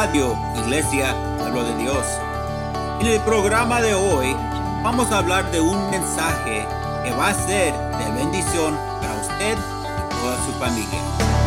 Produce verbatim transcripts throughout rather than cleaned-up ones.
Radio Iglesia Pueblo de Dios. En el programa de hoy vamos a hablar de un mensaje que va a ser de bendición para usted y toda su familia.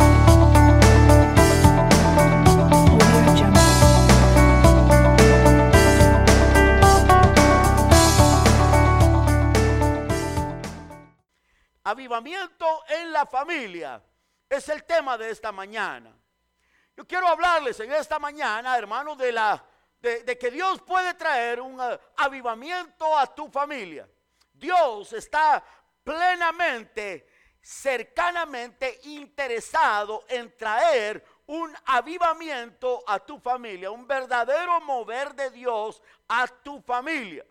Avivamiento en la familia es el tema de esta mañana. Yo quiero hablarles en esta mañana, hermanos, de, la, de, de que Dios puede traer un uh, avivamiento a tu familia. Dios está plenamente, cercanamente interesado en traer un avivamiento a tu familia, un verdadero mover de Dios a tu familia.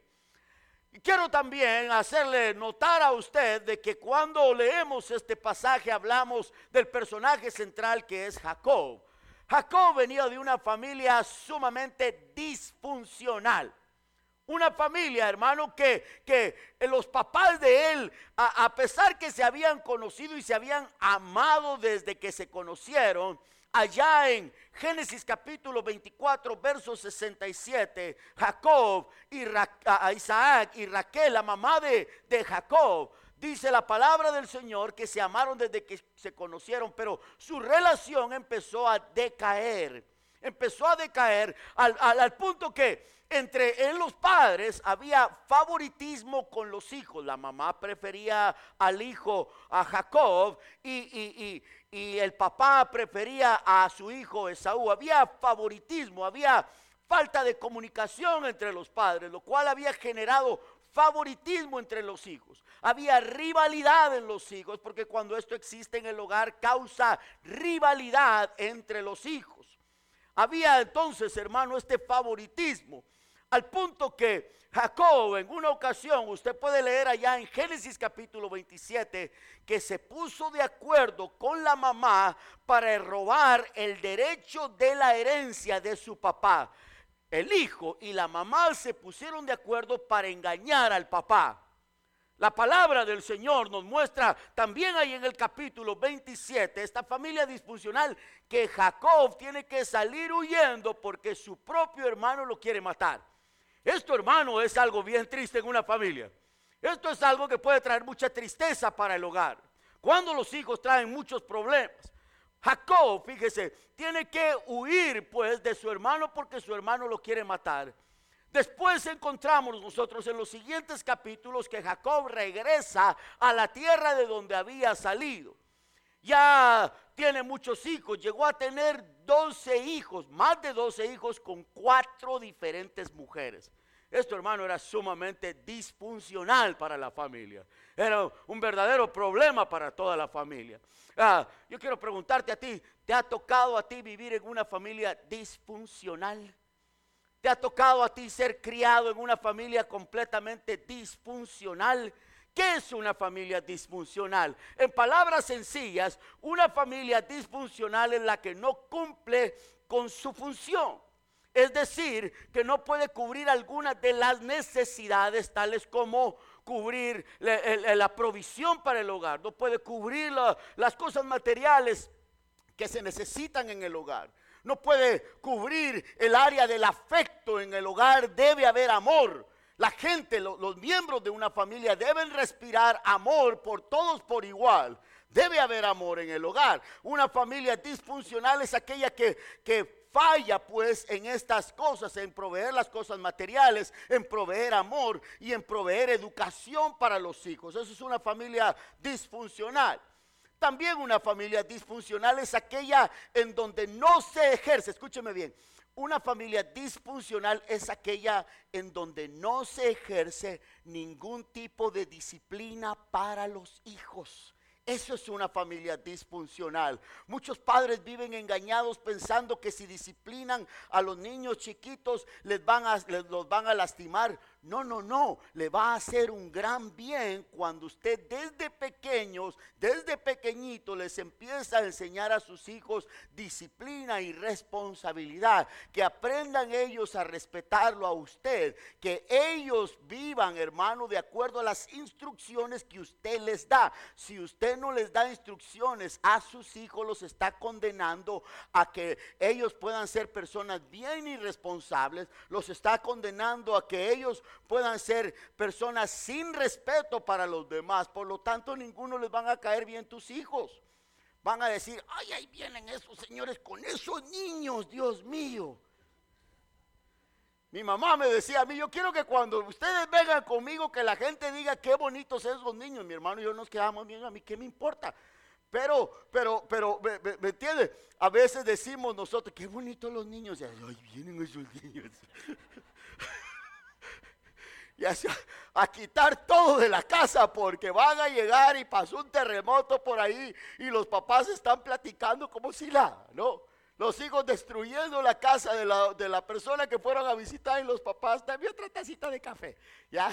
Y quiero también hacerle notar a usted de que cuando leemos este pasaje hablamos del personaje central que es Jacob. Jacob venía de una familia sumamente disfuncional. Una familia, hermano, que, que los papás de él, a, a pesar que se habían conocido y se habían amado desde que se conocieron, allá en Génesis capítulo veinticuatro, verso sesenta y siete, Jacob y Ra, a Isaac y Raquel, la mamá de, de Jacob, dice la palabra del Señor que se amaron desde que se conocieron, pero su relación empezó a decaer, empezó a decaer al, al, al punto que entre en los padres había favoritismo con los hijos. La mamá prefería al hijo, a Jacob, y, y, y, y el papá prefería a su hijo Esaú. Había favoritismo, había falta de comunicación entre los padres, lo cual había generado favoritismo entre los hijos. Había rivalidad en los hijos, porque cuando esto existe en el hogar causa rivalidad entre los hijos. Había entonces, hermano, este favoritismo, al punto que Jacob en una ocasión, usted puede leer allá en Génesis capítulo veintisiete, que se puso de acuerdo con la mamá para robar el derecho de la herencia de su papá. El hijo y la mamá se pusieron de acuerdo para engañar al papá. La palabra del Señor nos muestra también ahí en el capítulo veintisiete, esta familia disfuncional, que Jacob tiene que salir huyendo porque su propio hermano lo quiere matar. Esto, hermano, es algo bien triste en una familia. Esto es algo que puede traer mucha tristeza para el hogar. Cuando los hijos traen muchos problemas. Jacob, fíjese, tiene que huir pues de su hermano porque su hermano lo quiere matar. Después encontramos nosotros en los siguientes capítulos que Jacob regresa a la tierra de donde había salido. Ya tiene muchos hijos, llegó a tener doce hijos, más de doce hijos con cuatro diferentes mujeres. Esto, hermano, era sumamente disfuncional para la familia. Era un verdadero problema para toda la familia. Ah, yo quiero preguntarte a ti, ¿te ha tocado a ti vivir en una familia disfuncional? ¿Te ha tocado a ti ser criado en una familia completamente disfuncional? ¿Qué es una familia disfuncional? En palabras sencillas, una familia disfuncional es la que no cumple con su función. Es decir, que no puede cubrir algunas de las necesidades tales como cubrir la, la, la provisión para el hogar. No puede cubrir la, las cosas materiales que se necesitan en el hogar. No puede cubrir el área del afecto en el hogar. Debe haber amor. La gente, lo, los miembros de una familia deben respirar amor por todos por igual. Debe haber amor en el hogar. Una familia disfuncional es aquella que, que falla pues en estas cosas, en proveer las cosas materiales, en proveer amor y en proveer educación para los hijos. Eso es una familia disfuncional. También una familia disfuncional es aquella en donde no se ejerce, escúcheme bien, una familia disfuncional es aquella en donde no se ejerce ningún tipo de disciplina para los hijos. Eso es una familia disfuncional. Muchos padres viven engañados pensando que si disciplinan a los niños chiquitos les van a, les, los van a lastimar. No, no, no. Le va a hacer un gran bien cuando usted desde pequeños, desde pequeñito les empieza a enseñar a sus hijos disciplina y responsabilidad. Que aprendan ellos a respetarlo a usted. Que ellos vivan, hermano, de acuerdo a las instrucciones que usted les da. Si usted no les da instrucciones a sus hijos, los está condenando a que ellos puedan ser personas bien irresponsables. Los está condenando a que ellos puedan ser personas sin respeto para los demás. Por lo tanto, ninguno les van a caer bien tus hijos. Van a decir, ay, ahí vienen esos señores con esos niños, Dios mío. Mi mamá me decía a mí, yo quiero que cuando ustedes vengan conmigo, que la gente diga qué bonitos esos niños. Mi hermano y yo nos quedamos bien, a mí qué me importa. Pero, pero, pero, ¿me, me, me entiendes? A veces decimos nosotros, qué bonitos los niños. Y ay, vienen esos niños. Y a, a quitar todo de la casa porque van a llegar y pasó un terremoto por ahí y los papás están platicando como si nada, ¿no? Los hijos destruyendo la casa de la, de la persona que fueron a visitar y los papás, dame otra tacita de café, ¿ya?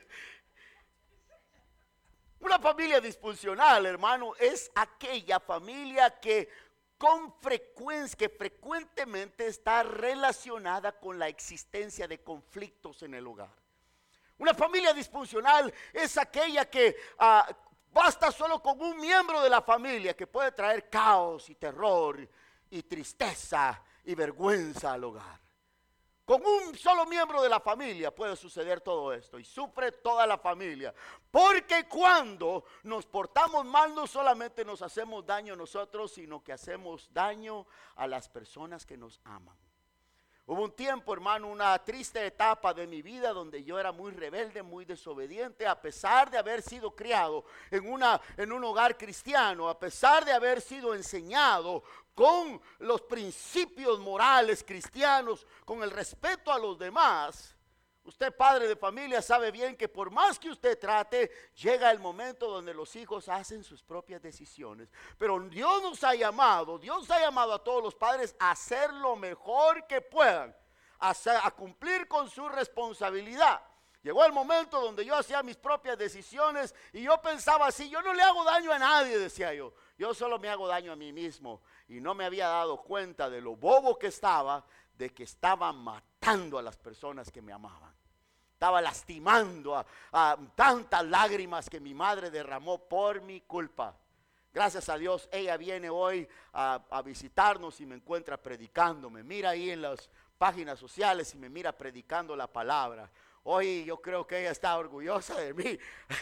Una familia disfuncional, hermano, es aquella familia que con frecuencia, que frecuentemente está relacionada con la existencia de conflictos en el hogar. Una familia disfuncional es aquella que uh, basta solo con un miembro de la familia que puede traer caos y terror y tristeza y vergüenza al hogar. Con un solo miembro de la familia puede suceder todo esto y sufre toda la familia. Porque cuando nos portamos mal no solamente nos hacemos daño a nosotros, sino que hacemos daño a las personas que nos aman. Hubo un tiempo, hermano, una triste etapa de mi vida donde yo era muy rebelde, muy desobediente, a pesar de haber sido criado en, una, en un hogar cristiano, a pesar de haber sido enseñado con los principios morales cristianos, con el respeto a los demás. Usted, padre de familia, sabe bien que por más que usted trate, llega el momento donde los hijos hacen sus propias decisiones. Pero Dios nos ha llamado, Dios ha llamado a todos los padres a hacer lo mejor que puedan, a, hacer, a cumplir con su responsabilidad. Llegó el momento donde yo hacía mis propias decisiones y yo pensaba así, yo no le hago daño a nadie, decía yo. Yo solo me hago daño a mí mismo. Y no me había dado cuenta de lo bobo que estaba, de que estaba matando a las personas que me amaban. Estaba lastimando a, a tantas lágrimas que mi madre derramó por mi culpa. Gracias a Dios, ella viene hoy a, a visitarnos y me encuentra predicando. Me mira ahí en las páginas sociales y me mira predicando la palabra. Hoy yo creo que ella está orgullosa de mí.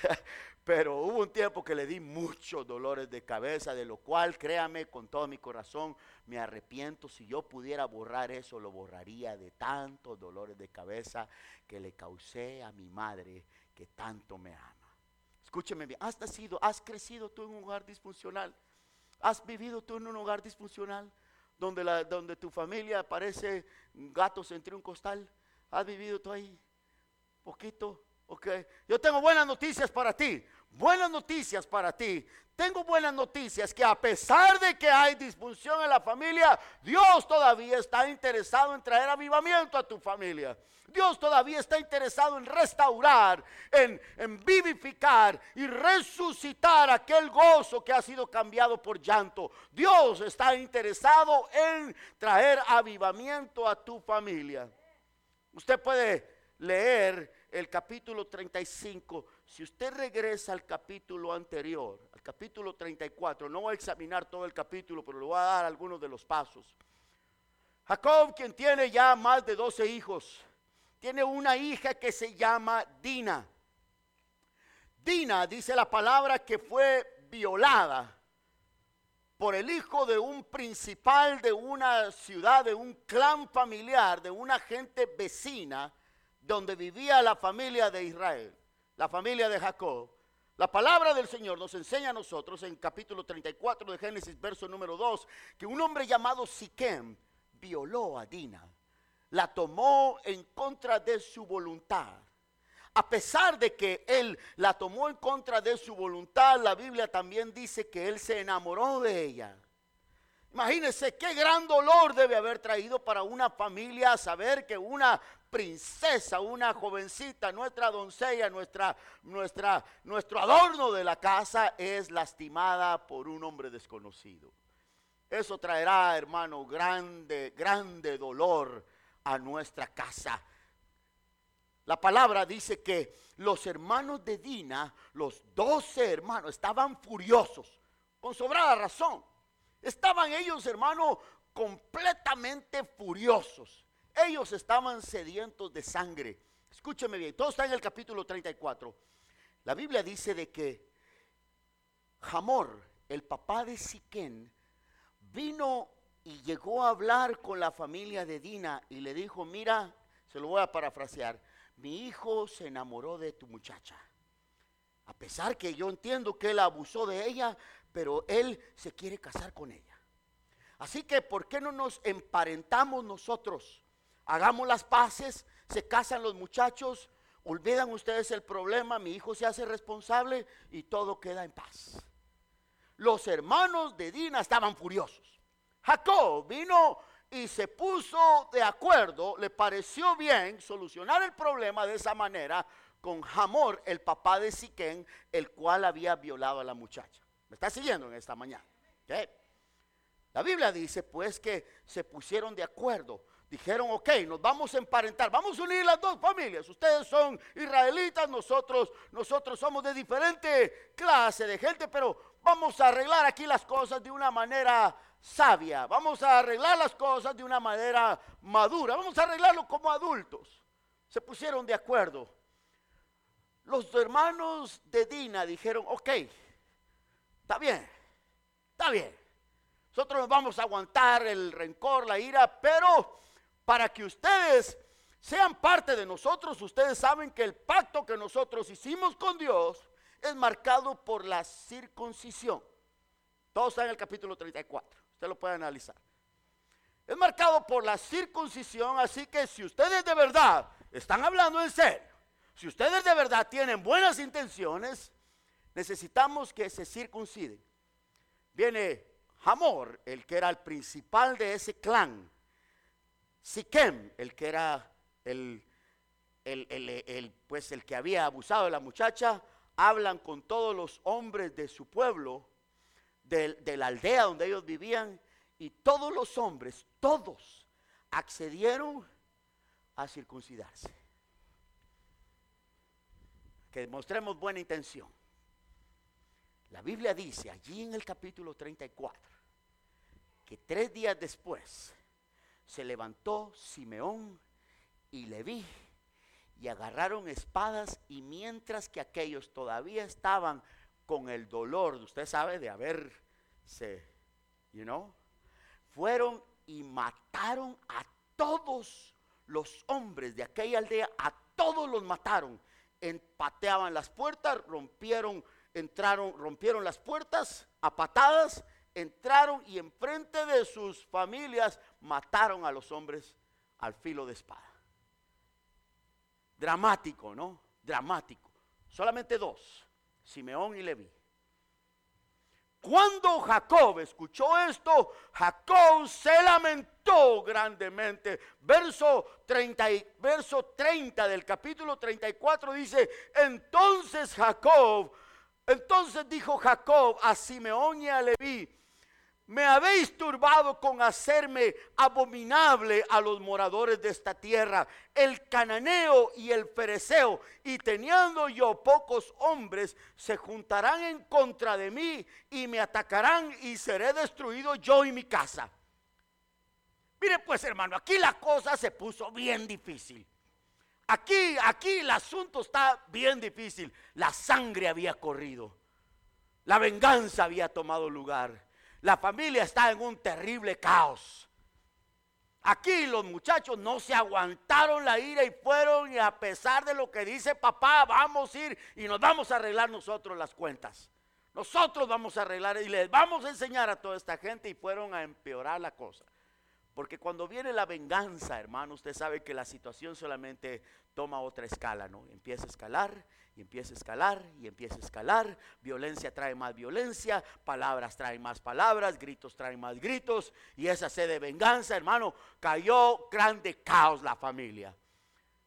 Pero hubo un tiempo que le di muchos dolores de cabeza, de lo cual, créame, con todo mi corazón, me arrepiento. Si yo pudiera borrar eso, lo borraría de tantos dolores de cabeza que le causé a mi madre, que tanto me ama. Escúcheme bien, ¿has nacido, has crecido tú en un hogar disfuncional? ¿Has vivido tú en un hogar disfuncional? Donde, la, donde tu familia parece gatos entre un costal. ¿Has vivido tú ahí? Poquito. Ok, yo tengo buenas noticias para ti, buenas noticias para ti. Tengo buenas noticias que a pesar de que hay disfunción en la familia, Dios todavía está interesado en traer avivamiento a tu familia. Dios todavía está interesado en restaurar, en, en vivificar y resucitar aquel gozo que ha sido cambiado por llanto. Dios está interesado en traer avivamiento a tu familia. Usted puede leer el capítulo treinta y cinco, si usted regresa al capítulo anterior, al capítulo treinta y cuatro, no voy a examinar todo el capítulo, pero le voy a dar algunos de los pasos. Jacob, quien tiene ya más de doce hijos, tiene una hija que se llama Dina. Dina, dice la palabra, que fue violada por el hijo de un principal de una ciudad, de un clan familiar, de una gente vecina, donde vivía la familia de Israel, la familia de Jacob. La palabra del Señor nos enseña a nosotros en capítulo treinta y cuatro de Génesis, verso número dos, que un hombre llamado Siquem violó a Dina, la tomó en contra de su voluntad. A pesar de que él la tomó en contra de su voluntad, la Biblia también dice que él se enamoró de ella. Imagínense qué gran dolor debe haber traído para una familia saber que una princesa, una jovencita, nuestra doncella, nuestra, nuestra, nuestro adorno de la casa es lastimada por un hombre desconocido. Eso traerá, hermano, grande, grande dolor a nuestra casa. La palabra dice que los hermanos de Dina, los doce hermanos, estaban furiosos, con sobrada razón. Estaban ellos, hermano, completamente furiosos. Ellos estaban sedientos de sangre. Escúcheme bien, todo está en el capítulo treinta y cuatro. La Biblia dice de que Hamor, el papá de Siquén, vino y llegó a hablar con la familia de Dina y le dijo: mira, se lo voy a parafrasear, mi hijo se enamoró de tu muchacha. A pesar que yo entiendo que él abusó de ella, pero él se quiere casar con ella. Así que, ¿por qué no nos emparentamos nosotros? Hagamos las paces, se casan los muchachos, olvidan ustedes el problema, mi hijo se hace responsable y todo queda en paz. Los hermanos de Dina estaban furiosos. Jacob vino y se puso de acuerdo, le pareció bien solucionar el problema de esa manera con Hamor, el papá de Siquén, el cual había violado a la muchacha. ¿Me está siguiendo en esta mañana? ¿Okay? La Biblia dice pues que se pusieron de acuerdo. Dijeron: ok, nos vamos a emparentar, vamos a unir las dos familias. Ustedes son israelitas, nosotros, nosotros somos de diferente clase de gente, pero vamos a arreglar aquí las cosas de una manera sabia. Vamos a arreglar las cosas de una manera madura. Vamos a arreglarlo como adultos. Se pusieron de acuerdo. Los hermanos de Dina dijeron: ok, está bien, está bien. Nosotros nos vamos a aguantar el rencor, la ira, pero para que ustedes sean parte de nosotros, ustedes saben que el pacto que nosotros hicimos con Dios es marcado por la circuncisión. Todo está en el capítulo treinta y cuatro, usted lo puede analizar. Es marcado por la circuncisión, así que si ustedes de verdad están hablando en serio, si ustedes de verdad tienen buenas intenciones, necesitamos que se circunciden. Viene Hamor, el que era el principal de ese clan. Siquem, el que era el, el, el, el, el, pues el que había abusado de la muchacha, hablan con todos los hombres de su pueblo, de, de la aldea donde ellos vivían, y todos los hombres, todos, accedieron a circuncidarse. Que mostremos buena intención. La Biblia dice allí en el capítulo treinta y cuatro que tres días después se levantó Simeón y Leví y agarraron espadas, y mientras que aquellos todavía estaban con el dolor, usted sabe, de haberse, you know, fueron y mataron a todos los hombres de aquella aldea, a todos los mataron. Empateaban las puertas, rompieron, entraron, rompieron las puertas a patadas, entraron y enfrente de sus familias mataron a los hombres al filo de espada. Dramático, ¿no? Dramático. Solamente dos, Simeón y Leví. Cuando Jacob escuchó esto, Jacob se lamentó grandemente. Verso treinta, verso treinta del capítulo treinta y cuatro dice: entonces Jacob, entonces dijo Jacob a Simeón y a Leví: me habéis turbado con hacerme abominable a los moradores de esta tierra, el cananeo y el fereceo, y teniendo yo pocos hombres, se juntarán en contra de mí y me atacarán, y seré destruido yo y mi casa. Mire pues, hermano, aquí la cosa se puso bien difícil. Aquí, aquí el asunto está bien difícil. La sangre había corrido, la venganza había tomado lugar. La familia está en un terrible caos. Aquí los muchachos no se aguantaron la ira y fueron, y a pesar de lo que dice papá, vamos a ir y nos vamos a arreglar nosotros las cuentas. Nosotros vamos a arreglar y les vamos a enseñar a toda esta gente, y fueron a empeorar la cosa. Porque cuando viene la venganza, hermano, usted sabe que la situación solamente toma otra escala, ¿no? Empieza a escalar y empieza a escalar y empieza a escalar. Violencia trae más violencia, palabras traen más palabras, gritos traen más gritos, y esa sed de venganza, hermano, cayó grande caos la familia.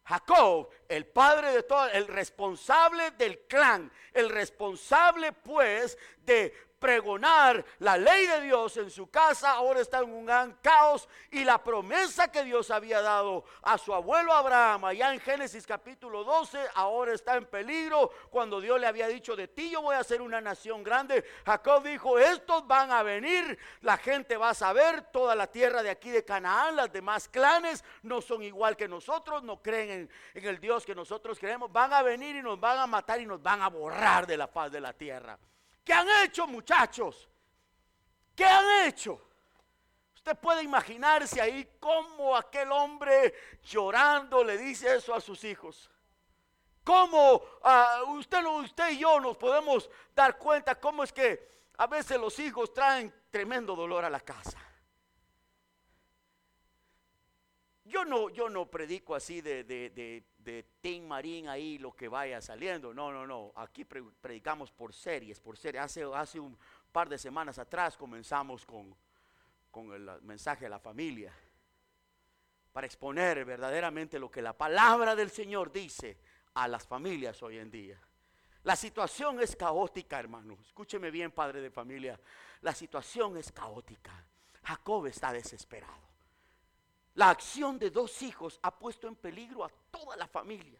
Jacob, el padre de todo, el responsable del clan, el responsable pues de pregonar la ley de Dios en su casa, ahora está en un gran caos, y la promesa que Dios había dado a su abuelo Abraham allá en Génesis capítulo doce, ahora está en peligro. Cuando Dios le había dicho: de ti yo voy a hacer una nación grande, Jacob dijo: estos van a venir, la gente va a saber, toda la tierra de aquí de Canaán, los demás clanes no son igual que nosotros, no creen en, en el Dios que nosotros creemos, van a venir y nos van a matar y nos van a borrar de la faz de la tierra. ¿Qué han hecho, muchachos? ¿Qué han hecho? Usted puede imaginarse ahí cómo aquel hombre llorando le dice eso a sus hijos. Cómo uh, usted, usted y yo nos podemos dar cuenta cómo es que a veces los hijos traen tremendo dolor a la casa. Yo no, yo no predico así de, de, de, de Tim Marín ahí lo que vaya saliendo. No, no, no. Aquí predicamos por series, por series. Hace, hace un par de semanas atrás comenzamos con, con el mensaje de la familia, para exponer verdaderamente lo que la palabra del Señor dice a las familias hoy en día. La situación es caótica, hermano. Escúcheme bien, padre de familia. La situación es caótica. Jacob está desesperado. La acción de dos hijos ha puesto en peligro a toda la familia.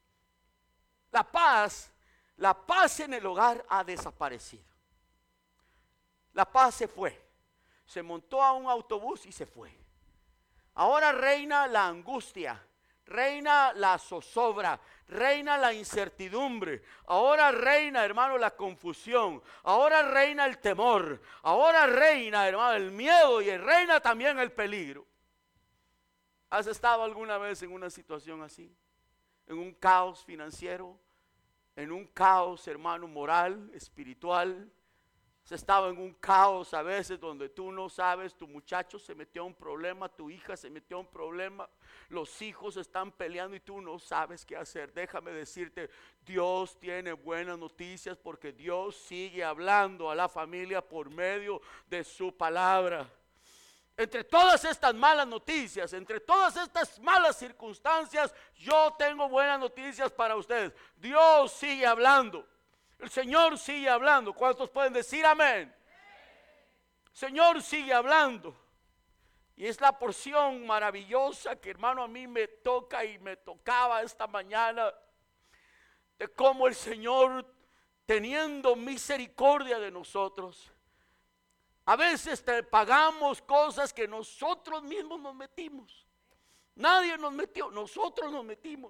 La paz, la paz en el hogar ha desaparecido. La paz se fue. Se montó a un autobús y se fue. Ahora reina la angustia, reina la zozobra, reina la incertidumbre. Ahora reina, hermano, la confusión. Ahora reina el temor. Ahora reina, hermano, el miedo, y reina también el peligro. ¿Has estado alguna vez en una situación así? En un caos financiero, en un caos, hermano, moral, espiritual. Has estado en un caos a veces donde tú no sabes, tu muchacho se metió a un problema, tu hija se metió a un problema, los hijos están peleando y tú no sabes qué hacer. Déjame decirte, Dios tiene buenas noticias, porque Dios sigue hablando a la familia por medio de su palabra. Entre todas estas malas noticias, entre todas estas malas circunstancias, yo tengo buenas noticias para ustedes. Dios sigue hablando. El Señor sigue hablando. ¿Cuántos pueden decir amén? El Señor sigue hablando. Y es la porción maravillosa que, hermano, a mí me toca y me tocaba esta mañana, de cómo el Señor, teniendo misericordia de nosotros, a veces te pagamos cosas que nosotros mismos nos metimos. Nadie nos metió, nosotros nos metimos.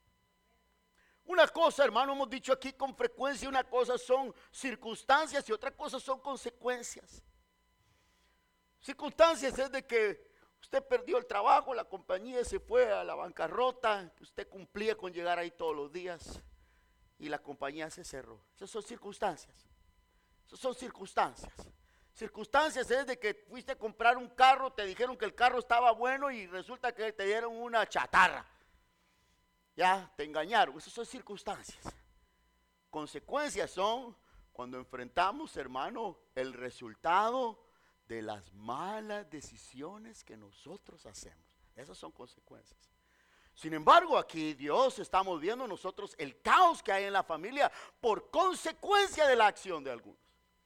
Una cosa, hermano, hemos dicho aquí con frecuencia, una cosa son circunstancias y otra cosa son consecuencias. Circunstancias es de que usted perdió el trabajo, la compañía se fue a la bancarrota, usted cumplía con llegar ahí todos los días y la compañía se cerró. Esas son circunstancias. Esas son circunstancias. Circunstancias es de que fuiste a comprar un carro, te dijeron que el carro estaba bueno y resulta que te dieron una chatarra. Ya, te engañaron. Esas son circunstancias. Consecuencias son cuando enfrentamos, hermano, el resultado de las malas decisiones que nosotros hacemos. Esas son consecuencias. Sin embargo, aquí Dios, estamos viendo nosotros el caos que hay en la familia por consecuencia de la acción de algunos.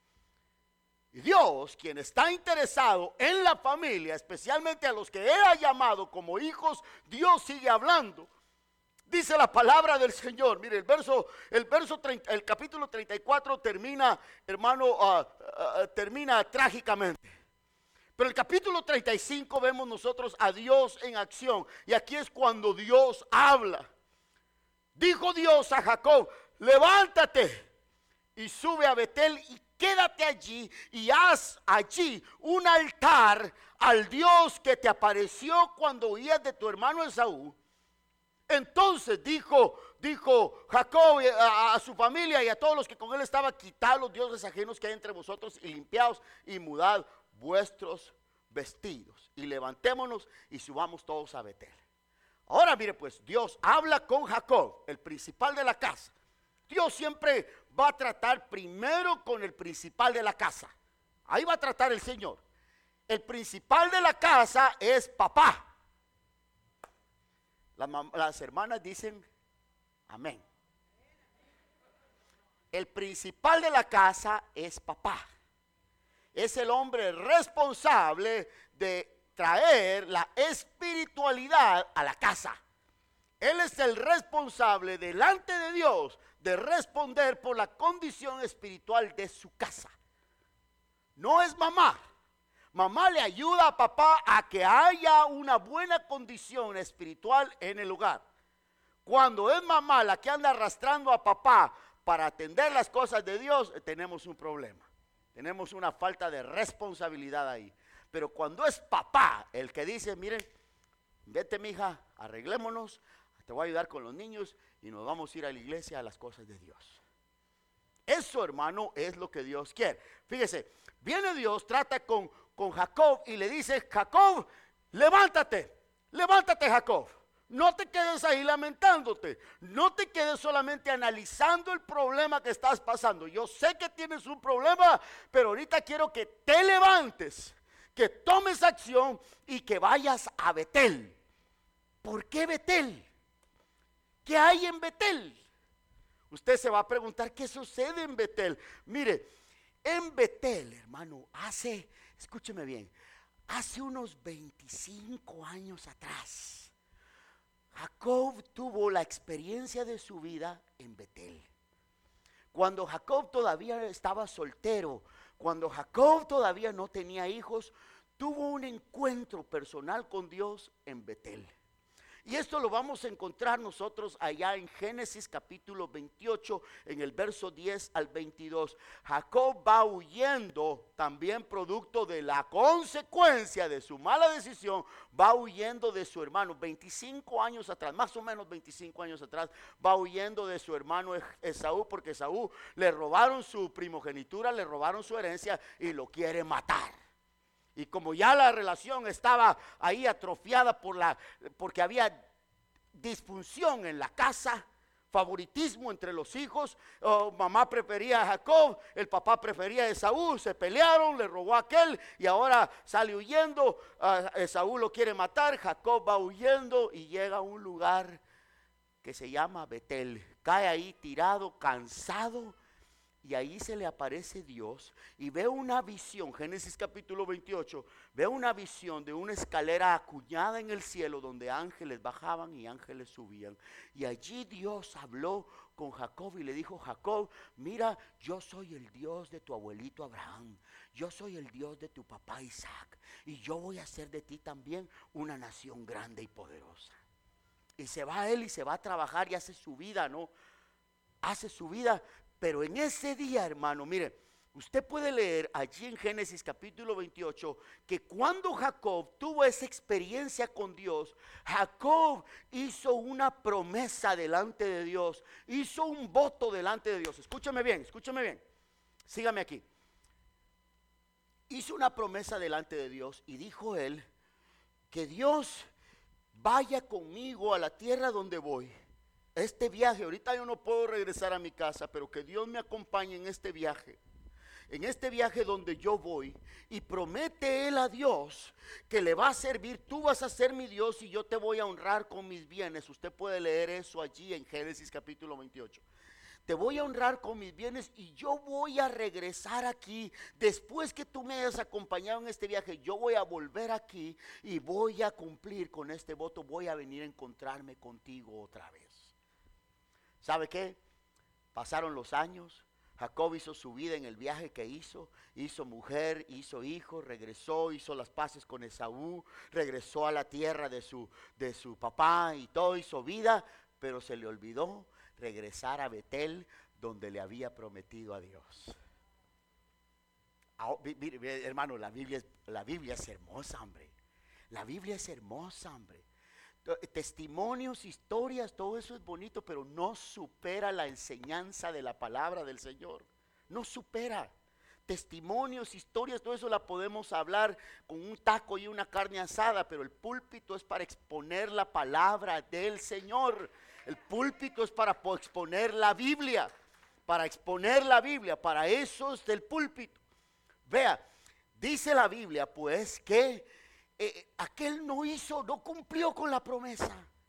Y Dios, quien está interesado en la familia, especialmente a los que Él ha llamado como hijos, Dios sigue hablando. Dice la palabra del Señor. Mire, el verso, el verso treinta, el capítulo treinta y cuatro termina, hermano, uh, uh, termina trágicamente. Pero el capítulo treinta y cinco vemos nosotros a Dios en acción. Y aquí es cuando Dios habla. Dijo Dios a Jacob: levántate y sube a Betel y quédate allí y haz allí un altar al Dios que te apareció cuando huías de tu hermano Esaú. Entonces dijo, dijo Jacob a, a su familia y a todos los que con él estaban: quitad los dioses ajenos que hay entre vosotros y limpiaos y mudad vuestros vestidos y levantémonos y subamos todos a Betel. Ahora mire, pues Dios habla con Jacob, el principal de la casa. Dios siempre va a tratar primero con el principal de la casa. Ahí va a tratar el Señor. El principal de la casa es papá. Las, las hermanas dicen amén. El principal de la casa es papá. Es el hombre responsable de traer la espiritualidad a la casa. Él es el responsable delante de Dios de responder por la condición espiritual de su casa. No es mamá. Mamá le ayuda a papá a que haya una buena condición espiritual en el hogar. Cuando es mamá la que anda arrastrando a papá para atender las cosas de Dios, tenemos un problema. Tenemos una falta de responsabilidad ahí. Pero cuando es papá el que dice, miren, vete mija, arreglémonos, te voy a ayudar con los niños y nos vamos a ir a la iglesia a las cosas de Dios. Eso, hermano, es lo que Dios quiere. Fíjese, viene Dios, trata con, con Jacob y le dice, Jacob, levántate, levántate Jacob. No te quedes ahí lamentándote, no te quedes solamente analizando el problema que estás pasando. Yo sé que tienes un problema, pero ahorita quiero que te levantes, que tomes acción y que vayas a Betel. ¿Por qué Betel? ¿Qué hay en Betel? Usted se va a preguntar qué sucede en Betel. Mire, en Betel, hermano, hace, escúcheme bien, hace unos veinticinco años atrás, Jacob tuvo la experiencia de su vida en Betel. Cuando Jacob todavía estaba soltero, cuando Jacob todavía no tenía hijos, tuvo un encuentro personal con Dios en Betel. Y esto lo vamos a encontrar nosotros allá en Génesis capítulo veintiocho, en el verso diez al veintidós. Jacob va huyendo, también producto de la consecuencia de su mala decisión, va huyendo de su hermano, veinticinco años atrás, más o menos veinticinco años atrás, va huyendo de su hermano Esaú, porque Esaú le robaron su primogenitura, le robaron su herencia y lo quiere matar. Y como ya la relación estaba ahí atrofiada por la, porque había disfunción en la casa, favoritismo entre los hijos, oh, mamá prefería a Jacob, el papá prefería a Esaú, se pelearon, le robó a aquel y ahora sale huyendo, uh, Esaú lo quiere matar, Jacob va huyendo y llega a un lugar que se llama Betel, cae ahí tirado, cansado. Y ahí se le aparece Dios y ve una visión, Génesis capítulo veintiocho, ve una visión de una escalera acuñada en el cielo donde ángeles bajaban y ángeles subían. Y allí Dios habló con Jacob y le dijo, Jacob, mira, yo soy el Dios de tu abuelito Abraham, yo soy el Dios de tu papá Isaac y yo voy a hacer de ti también una nación grande y poderosa. Y se va él y se va a trabajar y hace su vida, ¿no? Hace su vida. Pero en ese día, hermano, mire, usted puede leer allí en Génesis capítulo veintiocho que cuando Jacob tuvo esa experiencia con Dios, Jacob hizo una promesa delante de Dios, hizo un voto delante de Dios. Escúchame bien, escúchame bien, sígame aquí. Hizo una promesa delante de Dios y dijo él que Dios vaya conmigo a la tierra donde voy. Este viaje, ahorita yo no puedo regresar a mi casa, pero que Dios me acompañe en este viaje, en este viaje donde yo voy, y promete él a Dios que le va a servir, tú vas a ser mi Dios y yo te voy a honrar con mis bienes. Usted puede leer eso allí en Génesis capítulo veintiocho. Te voy a honrar con mis bienes y yo voy a regresar aquí. Después que tú me hayas acompañado en este viaje, yo voy a volver aquí y voy a cumplir con este voto, voy a venir a encontrarme contigo otra vez. ¿Sabe qué? Pasaron los años, Jacob hizo su vida en el viaje que hizo, hizo mujer, hizo hijos, regresó, hizo las paces con Esaú, regresó a la tierra de su, de su papá y todo, hizo vida, pero se le olvidó regresar a Betel donde le había prometido a Dios. Ah, mire, hermano, la Biblia, es, la Biblia es hermosa, hombre, la Biblia es hermosa, hombre. Testimonios, historias, todo eso es bonito, pero no supera la enseñanza de la palabra del Señor. No supera. Testimonios, historias, todo eso la podemos hablar con un taco y una carne asada, pero el púlpito es para exponer la palabra del Señor. El púlpito es para exponer la Biblia, para exponer la Biblia, para eso es del púlpito. Vea, dice la Biblia pues que Eh, aquel no hizo, no cumplió con la promesa,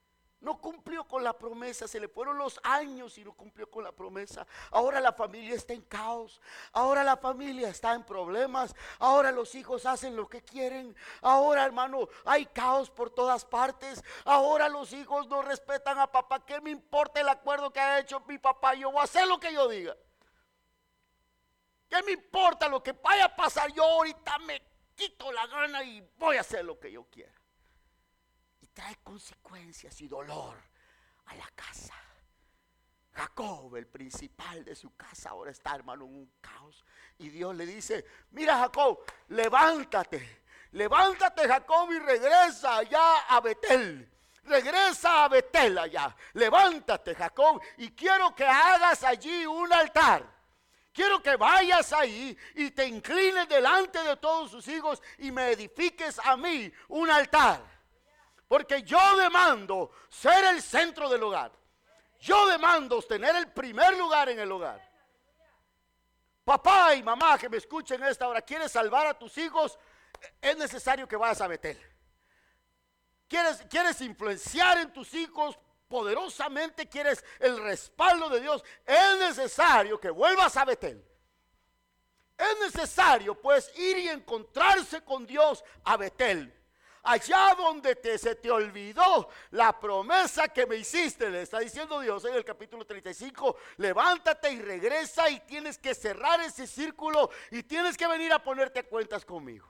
no cumplió con la promesa, se le fueron los años y no cumplió con la promesa. Ahora la familia está en caos, ahora la familia está en problemas, ahora los hijos hacen lo que quieren, ahora, hermano, hay caos por todas partes, ahora los hijos no respetan a papá. ¿Qué me importa el acuerdo que ha hecho mi papá? Yo voy a hacer lo que yo diga. ¿Qué me importa lo que vaya a pasar? Yo ahorita me quito la gana y voy a hacer lo que yo quiera. Y trae consecuencias y dolor a la casa. Jacob, el principal de su casa, ahora está, hermano, en un caos. Y Dios le dice: mira, Jacob, levántate, levántate, Jacob, y regresa allá a Betel. Regresa a Betel allá. Levántate, Jacob, y quiero que hagas allí un altar. Quiero que vayas ahí y te inclines delante de todos sus hijos y me edifiques a mí un altar. Porque yo demando ser el centro del hogar. Yo demando tener el primer lugar en el hogar. Papá y mamá que me escuchen en esta hora, ¿quieres salvar a tus hijos? Es necesario que vayas a Betel. ¿Quieres, quieres influenciar en tus hijos poderosamente? ¿Quieres el respaldo de Dios? Es necesario que vuelvas a Betel. Es necesario pues ir y encontrarse con Dios a Betel. Allá donde te, se te olvidó la promesa que me hiciste, le está diciendo Dios en el capítulo treinta y cinco, levántate y regresa y tienes que cerrar ese círculo y tienes que venir a ponerte a cuentas conmigo.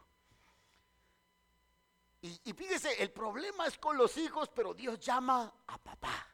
Y, y fíjese, el problema es con los hijos, pero Dios llama a papá.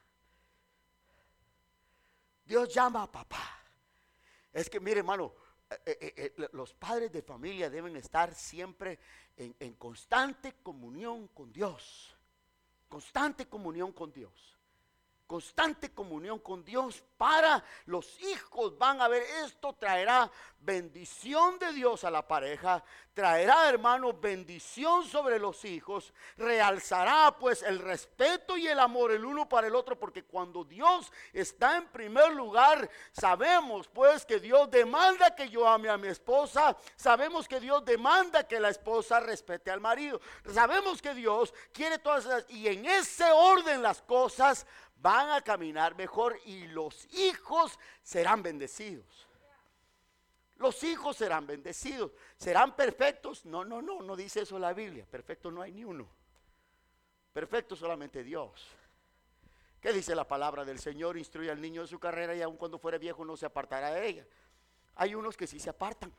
Dios llama a papá. Es que mire, hermano, eh, eh, eh, los padres de familia deben estar siempre en, en constante comunión con Dios. Constante comunión con Dios. Constante comunión con Dios para los hijos. Van a ver, esto traerá bendición de Dios a la pareja, traerá, hermanos, bendición sobre los hijos, realzará pues el respeto y el amor el uno para el otro, porque cuando Dios está en primer lugar, sabemos pues que Dios demanda que yo ame a mi esposa, sabemos que Dios demanda que la esposa respete al marido, sabemos que Dios quiere todas esas, y en ese orden las cosas van a caminar mejor y los hijos serán bendecidos. Los hijos serán bendecidos. ¿Serán perfectos? No, no, no, no dice eso la Biblia. Perfecto no hay ni uno. Perfecto solamente Dios. ¿Qué dice la palabra del Señor? Instruye al niño en su carrera y aun cuando fuere viejo no se apartará de ella. Hay unos que sí se apartan.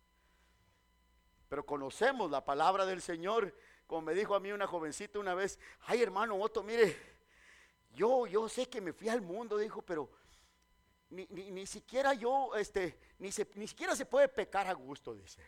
Pero conocemos la palabra del Señor. Como me dijo a mí una jovencita una vez: ay, hermano Otto, mire, Yo, yo sé que me fui al mundo, dijo, pero ni, ni, ni siquiera yo, este, ni, se, ni siquiera se puede pecar a gusto, dice.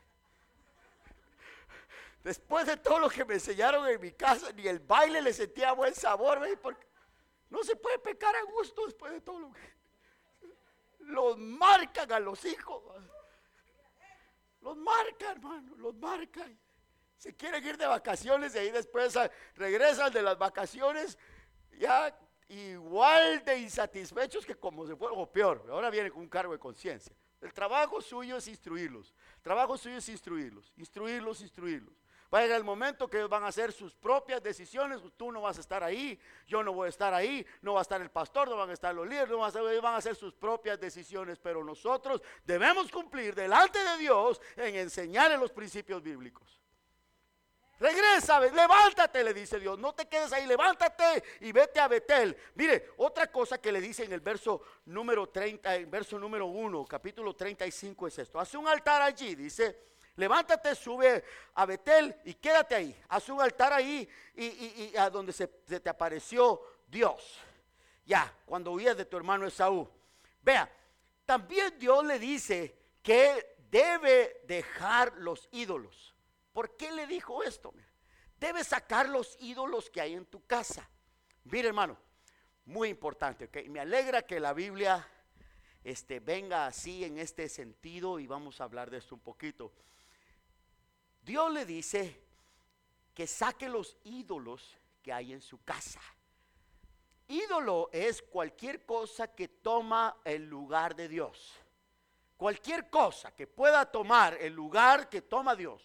Después de todo lo que me enseñaron en mi casa, ni el baile le sentía buen sabor, ¿ve? Porque no se puede pecar a gusto después de todo lo que... Los marcan a los hijos. Los marcan, hermano, los marcan. Se quieren ir de vacaciones y ahí después regresan de las vacaciones ya igual de insatisfechos que como se fueron, o peor, ahora vienen con un cargo de conciencia. El trabajo suyo es instruirlos, el trabajo suyo es instruirlos, instruirlos, instruirlos. Va a llegar el momento que ellos van a hacer sus propias decisiones. Tú no vas a estar ahí, yo no voy a estar ahí, no va a estar el pastor, no van a estar los líderes, no van a estar, ellos van a hacer sus propias decisiones, pero nosotros debemos cumplir delante de Dios en enseñarle los principios bíblicos. Regresa, levántate, le dice Dios, no te quedes ahí, levántate y vete a Betel. Mire, otra cosa que le dice en el verso número treinta, en verso número uno, capítulo treinta y cinco es esto: hace un altar allí, dice, levántate, sube a Betel y quédate ahí, haz un altar ahí y, y, y a donde se, se te apareció Dios, ya, cuando huías de tu hermano Esaú. Vea, también Dios le dice que debe dejar los ídolos. ¿Por qué le dijo esto? Debes sacar los ídolos que hay en tu casa. Mire, hermano, muy importante, ¿okay? Me alegra que la Biblia este, venga así en este sentido y vamos a hablar de esto un poquito. Dios le dice que saque los ídolos que hay en su casa. Ídolo es cualquier cosa que toma el lugar de Dios. Cualquier cosa que pueda tomar el lugar que toma Dios.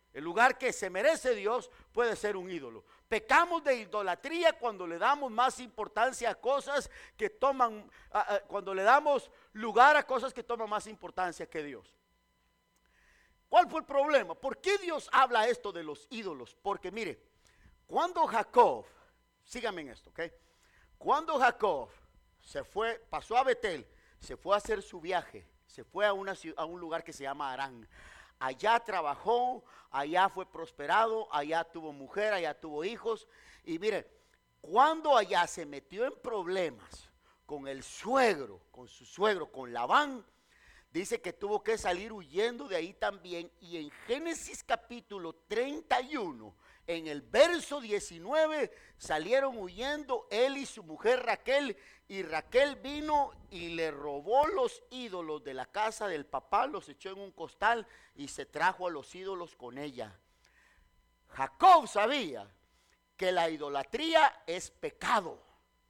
El lugar que se merece Dios puede ser un ídolo. Pecamos de idolatría cuando le damos más importancia a cosas que toman, a, a, cuando le damos lugar a cosas que toman más importancia que Dios. ¿Cuál fue el problema? ¿Por qué Dios habla esto de los ídolos? Porque mire, cuando Jacob, síganme en esto, ¿ok? Cuando Jacob se fue, pasó a Betel, se fue a hacer su viaje, se fue a, una, a un lugar que se llama Harán. Allá trabajó, allá fue prosperado, allá tuvo mujer, allá tuvo hijos. Y mire, cuando allá se metió en problemas con el suegro, con su suegro, con Labán, dice que tuvo que salir huyendo de ahí también. Y en Génesis capítulo treinta y uno, en el verso diecinueve, salieron huyendo él y su mujer Raquel. Y Raquel vino y le robó los ídolos de la casa del papá, los echó en un costal y se trajo a los ídolos con ella. Jacob sabía que la idolatría es pecado.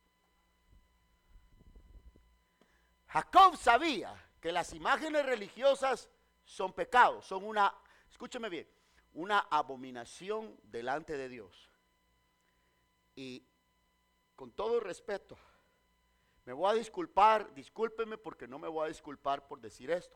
Jacob sabía que las imágenes religiosas son pecados, son una, escúcheme bien, una abominación delante de Dios. Y con todo respeto, me voy a disculpar, discúlpeme porque no me voy a disculpar por decir esto.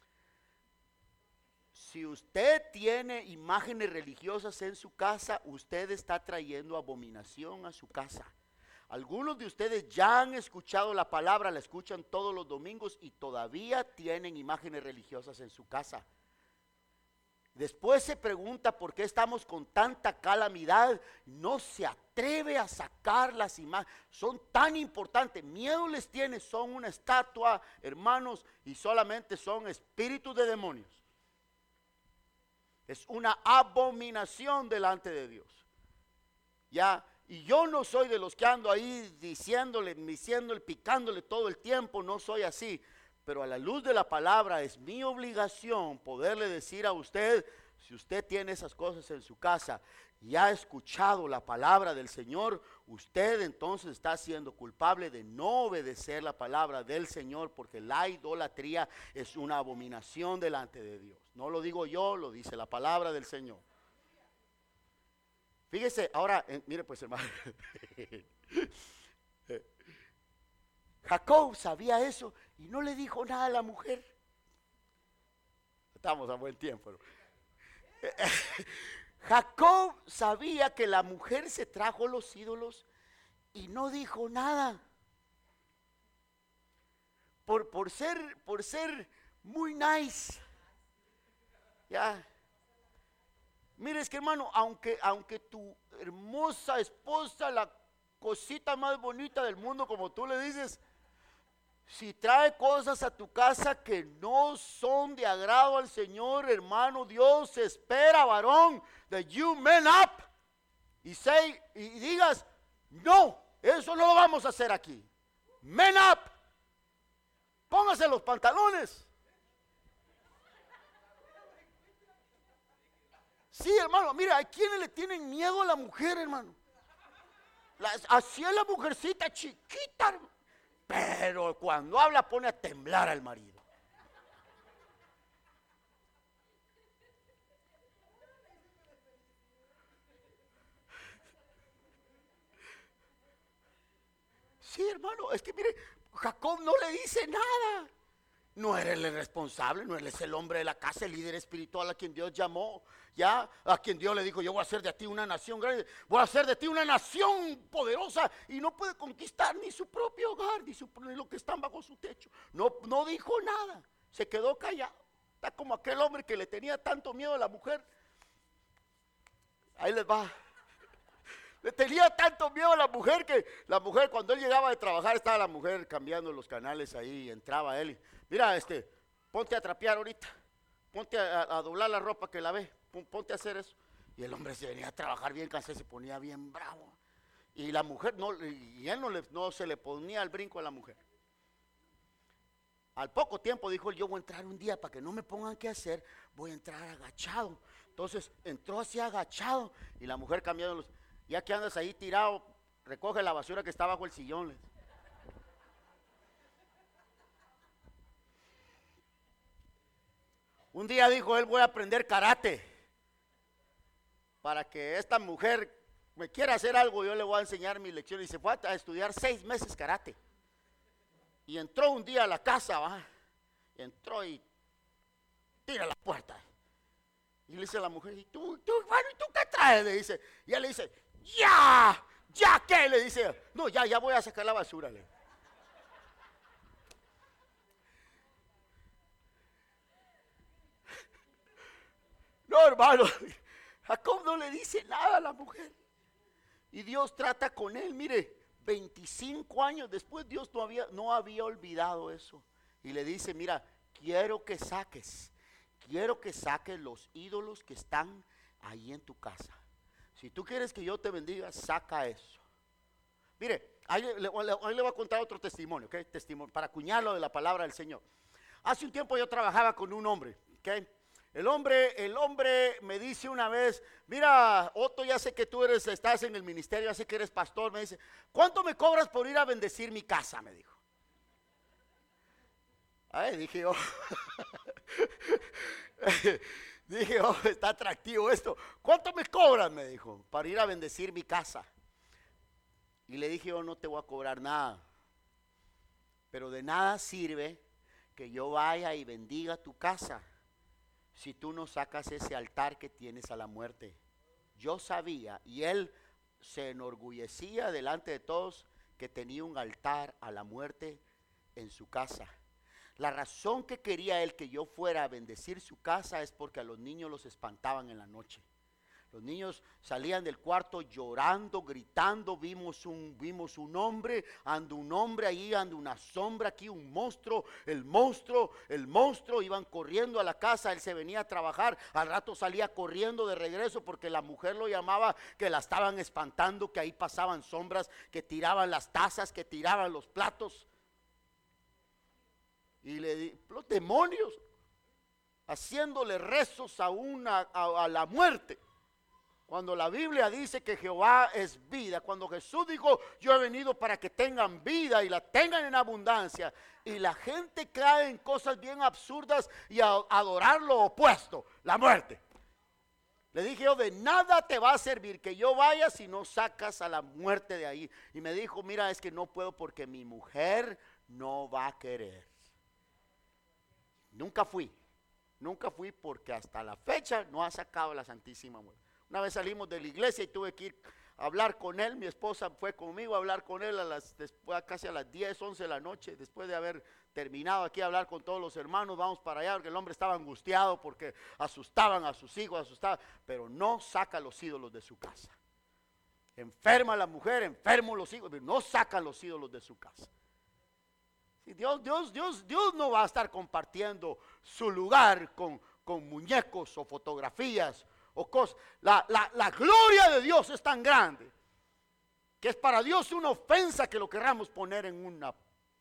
Si usted tiene imágenes religiosas en su casa, usted está trayendo abominación a su casa. Algunos de ustedes ya han escuchado la palabra, la escuchan todos los domingos y todavía tienen imágenes religiosas en su casa. Después se pregunta por qué estamos con tanta calamidad. No se atreve a sacar las imágenes. Son tan importantes. Miedo les tiene. Son una estatua, hermanos, y solamente son espíritus de demonios. Es una abominación delante de Dios. Ya, y yo no soy de los que ando ahí diciéndole, diciéndole, picándole todo el tiempo. No soy así. Pero a la luz de la palabra es mi obligación poderle decir a usted, si usted tiene esas cosas en su casa y ha escuchado la palabra del Señor, usted entonces está siendo culpable de no obedecer la palabra del Señor, porque la idolatría es una abominación delante de Dios. No lo digo yo, lo dice la palabra del Señor. Fíjese, ahora, eh, mire pues hermano. Jacob sabía eso y no le dijo nada a la mujer. Estamos a buen tiempo, ¿no? Jacob sabía que la mujer se trajo los ídolos y no dijo nada. Por, por ser, por ser muy nice. Ya. Mire, es que hermano, aunque, aunque tu hermosa esposa, la cosita más bonita del mundo, como tú le dices, si trae cosas a tu casa que no son de agrado al Señor, hermano, Dios espera, varón, that you man up y, say, y digas, no, eso no lo vamos a hacer aquí. Man up, póngase los pantalones. Sí, hermano, mira, hay quienes le tienen miedo a la mujer, hermano. La, así es la mujercita chiquita, hermano. Pero cuando habla pone a temblar al marido. Sí, hermano, es que mire, Jacob no le dice nada. No eres el responsable, no eres el hombre de la casa, el líder espiritual a quien Dios llamó, ya, a quien Dios le dijo, yo voy a hacer de ti una nación grande, voy a hacer de ti una nación poderosa, y no puede conquistar ni su propio hogar, ni, su, ni lo que están bajo su techo. No, no dijo nada, se quedó callado. Está como aquel hombre que le tenía tanto miedo a la mujer. Ahí les va. Le tenía tanto miedo a la mujer que la mujer, cuando él llegaba de trabajar, estaba la mujer cambiando los canales ahí, entraba él y, mira, este, ponte a trapear ahorita, ponte a, a doblar la ropa que la ve, ponte a hacer eso. Y el hombre se venía a trabajar bien cansado, se ponía bien bravo. Y la mujer, no, y él no, le, no se le ponía el brinco a la mujer. Al poco tiempo dijo, yo voy a entrar un día para que no me pongan qué hacer, voy a entrar agachado. Entonces entró así agachado y la mujer cambiando los... Ya que andas ahí tirado, recoge la basura que está bajo el sillón. Un día dijo él, voy a aprender karate. para que esta mujer me quiera hacer algo, yo le voy a enseñar mi lección. Y se fue a estudiar seis meses karate. Y entró un día a la casa, ¿va? Entró y tira la puerta. Y le dice a la mujer, ¿y tú, tú, bueno, ¿y tú qué traes? Le dice. Y ella le dice, ¡ya! ¿Ya qué? Le dice, no, ya, ya voy a sacar la basura. Le. No, hermano, Jacob no le dice nada a la mujer. Y Dios trata con él, mire, veinticinco años después Dios no había, no había olvidado eso. Y le dice, mira, quiero que saques, quiero que saques los ídolos que están ahí en tu casa. Si tú quieres que yo te bendiga, saca eso. Mire, ahí le, ahí le voy a contar otro testimonio, ¿ok? Testimonio, para acuñarlo de la palabra del Señor. Hace un tiempo yo trabajaba con un hombre, ¿ok? El hombre, el hombre me dice una vez, mira, Otto, ya sé que tú eres, estás en el ministerio, ya sé que eres pastor. Me dice, ¿cuánto me cobras por ir a bendecir mi casa? Me dijo. Ay, dije yo, dije, oh, está atractivo esto. ¿Cuánto me cobras? Me dijo, para ir a bendecir mi casa. Y le dije yo, no te voy a cobrar nada, pero de nada sirve que yo vaya y bendiga tu casa si tú no sacas ese altar que tienes a la muerte. Yo sabía, y él se enorgullecía delante de todos, que tenía un altar a la muerte en su casa. La razón que quería él que yo fuera a bendecir su casa es porque a los niños los espantaban en la noche. Los niños salían del cuarto llorando, gritando. Vimos un, vimos un hombre, anda un hombre ahí, anda una sombra aquí, un monstruo, el monstruo, el monstruo. Iban corriendo a la casa, él se venía a trabajar, al rato salía corriendo de regreso porque la mujer lo llamaba, que la estaban espantando, que ahí pasaban sombras, que tiraban las tazas, que tiraban los platos. Y le di, los demonios, haciéndole rezos a, una, a, a la muerte. Cuando la Biblia dice que Jehová es vida, cuando Jesús dijo, yo he venido para que tengan vida y la tengan en abundancia, y la gente cae en cosas bien absurdas y a adorar lo opuesto, la muerte. Le dije yo, de nada te va a servir que yo vaya si no sacas a la muerte de ahí. Y me dijo, mira, es que no puedo porque mi mujer no va a querer. Nunca fui, nunca fui porque hasta la fecha no ha sacado la Santísima Muerte. Una vez salimos de la iglesia y tuve que ir a hablar con él. Mi esposa fue conmigo a hablar con él a las, después, casi a las diez, once de la noche. Después de haber terminado aquí a hablar con todos los hermanos, vamos para allá porque el hombre estaba angustiado porque asustaban a sus hijos, asustaban. Pero no saca los ídolos de su casa. Enferma la mujer, enfermo los hijos, pero no saca los ídolos de su casa. Dios, Dios, Dios, Dios no va a estar compartiendo su lugar con, con muñecos o fotografías o cosas. La, la, la gloria de Dios es tan grande que es para Dios una ofensa que lo querramos poner en una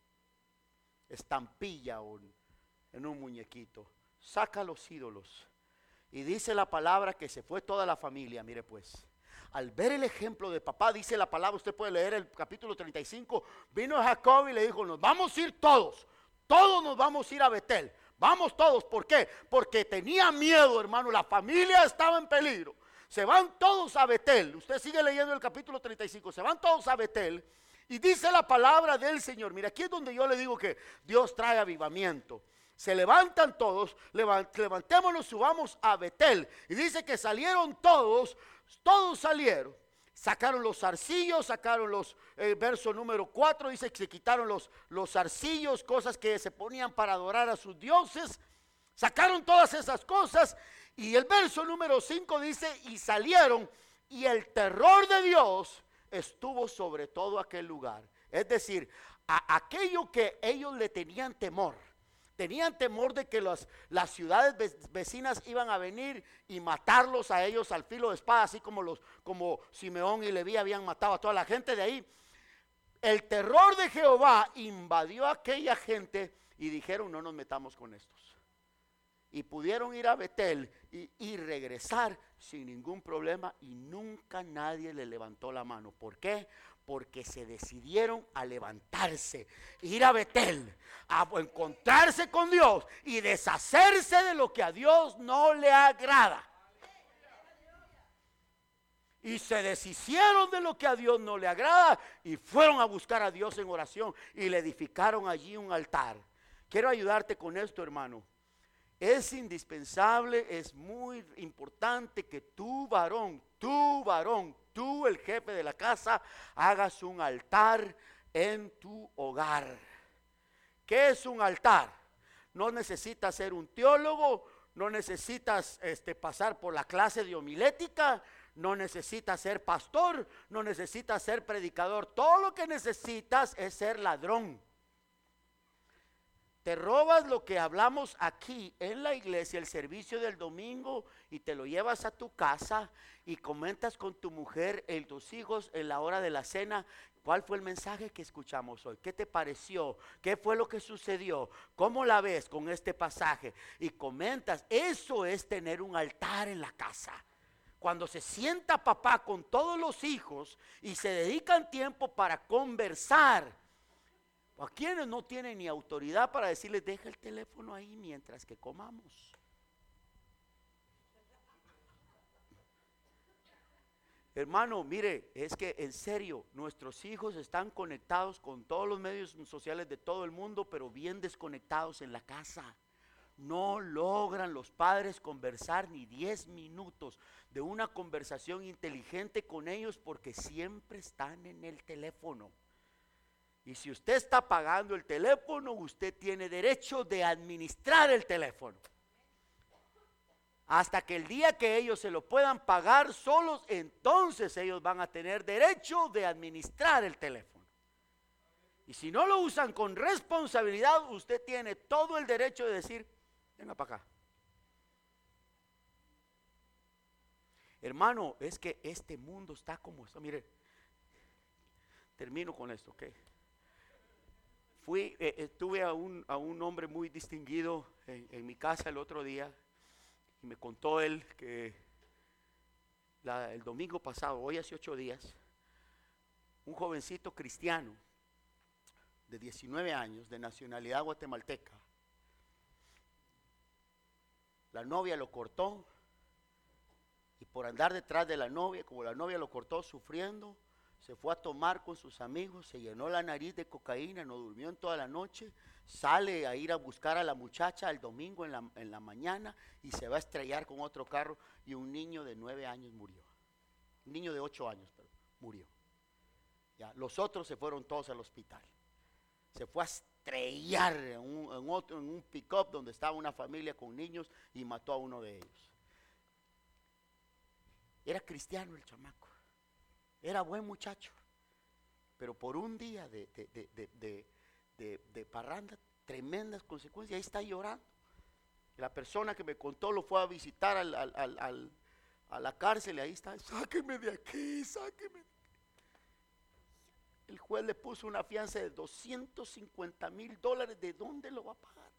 estampilla o en un muñequito. Saca los ídolos. Y dice la palabra que se fue toda la familia. Mire pues, al ver el ejemplo de papá, dice la palabra, usted puede leer el capítulo treinta y cinco, vino Jacob y le dijo, nos vamos a ir todos, todos nos vamos a ir a Betel, vamos todos. ¿Por qué? Porque tenía miedo, hermano, la familia estaba en peligro. Se van todos a Betel, usted sigue leyendo el capítulo treinta y cinco, se van todos a Betel y dice la palabra del Señor. Mira, aquí es donde yo le digo que Dios trae avivamiento. Se levantan todos, levant, levantémonos, subamos a Betel. Y dice que salieron todos, todos salieron. Sacaron los zarcillos, sacaron los, eh, verso número cuatro, dice que se quitaron los, los zarcillos, cosas que se ponían para adorar a sus dioses. Sacaron todas esas cosas. Y el verso número cinco dice, y salieron, y el terror de Dios estuvo sobre todo aquel lugar. Es decir, a aquello que ellos le tenían temor. Tenían temor de que los, las ciudades vecinas iban a venir y matarlos a ellos al filo de espada, así como, los, como Simeón y Leví habían matado a toda la gente de ahí. El terror de Jehová invadió a aquella gente y dijeron, no nos metamos con estos. Y pudieron ir a Betel y, y regresar sin ningún problema y nunca nadie le levantó la mano. ¿Por qué? Porque se decidieron a levantarse, ir a Betel, a encontrarse con Dios y deshacerse de lo que a Dios no le agrada. Y se deshicieron de lo que a Dios no le agrada y fueron a buscar a Dios en oración y le edificaron allí un altar. Quiero ayudarte con esto, hermano. Es indispensable, es muy importante que tú, varón, tú, varón, tú, el jefe de la casa, hagas un altar en tu hogar. ¿Qué es un altar? No necesitas ser un teólogo, no necesitas este, pasar por la clase de homilética, no necesitas ser pastor, no necesitas ser predicador. Todo lo que necesitas es ser ladrón. Te robas lo que hablamos aquí en la iglesia, el servicio del domingo, y te lo llevas a tu casa y comentas con tu mujer y tus hijos en la hora de la cena. ¿Cuál fue el mensaje que escuchamos hoy? ¿Qué te pareció? ¿Qué fue lo que sucedió? ¿Cómo la ves con este pasaje? Y comentas. Eso es tener un altar en la casa. Cuando se sienta papá con todos los hijos y se dedican tiempo para conversar. ¿A quienes no tienen ni autoridad para decirles deja el teléfono ahí mientras que comamos? Hermano, mire, es que en serio, nuestros hijos están conectados con todos los medios sociales de todo el mundo, pero bien desconectados en la casa. No logran los padres conversar ni diez minutos de una conversación inteligente con ellos porque siempre están en el teléfono. Y si usted está pagando el teléfono, usted tiene derecho de administrar el teléfono. Hasta que el día que ellos se lo puedan pagar solos, entonces ellos van a tener derecho de administrar el teléfono. Y si no lo usan con responsabilidad, usted tiene todo el derecho de decir, venga para acá. Hermano, es que este mundo está como está. Mire, termino con esto, ¿ok? Fui, eh, eh, tuve a un, a un hombre muy distinguido en, en mi casa el otro día. Y me contó él que la, el domingo pasado, hoy hace ocho días, un jovencito cristiano de diecinueve años, de nacionalidad guatemalteca, la novia lo cortó y por andar detrás de la novia, como la novia lo cortó sufriendo, se fue a tomar con sus amigos, se llenó la nariz de cocaína, no durmió en toda la noche, sale a ir a buscar a la muchacha el domingo en la, en la mañana y se va a estrellar con otro carro y un niño de nueve años murió. Un niño de ocho años, pero murió. Ya, los otros se fueron todos al hospital. Se fue a estrellar en un, en otro, en un pick-up donde estaba una familia con niños y mató a uno de ellos. Era cristiano el chamaco. Era buen muchacho, pero por un día de, de, de, de, de, de, de parranda, tremendas consecuencias, ahí está llorando. La persona que me contó lo fue a visitar al, al, al, al, a la cárcel y ahí está, sáqueme de aquí, sáqueme. El juez le puso una fianza de doscientos cincuenta mil dólares, ¿de dónde lo va a pagar?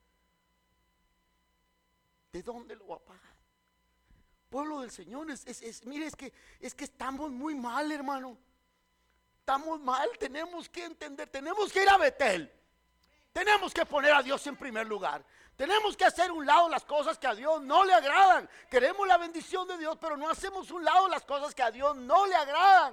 ¿De dónde lo va a pagar? Pueblo del Señor, es, es, es, mire, es que, es que estamos muy mal, hermano. Estamos mal, tenemos que entender, tenemos que ir a Betel. Tenemos que poner a Dios en primer lugar. Tenemos que hacer un lado las cosas que a Dios no le agradan. Queremos la bendición de Dios, pero no hacemos un lado las cosas que a Dios no le agradan.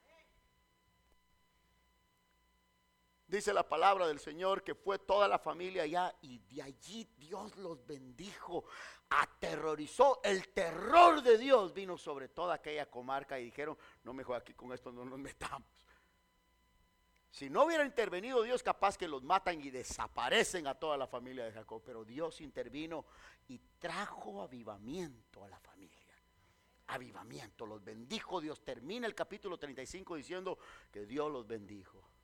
Dice la palabra del Señor que fue toda la familia allá y de allí Dios los bendijo, aterrorizó, el terror de Dios vino sobre toda aquella comarca y dijeron, no mejor aquí con esto no nos metamos. Si no hubiera intervenido Dios, capaz que los matan y desaparecen a toda la familia de Jacob, pero Dios intervino y trajo avivamiento a la familia. Avivamiento, los bendijo Dios. Termina el capítulo treinta y cinco diciendo que Dios los bendijo.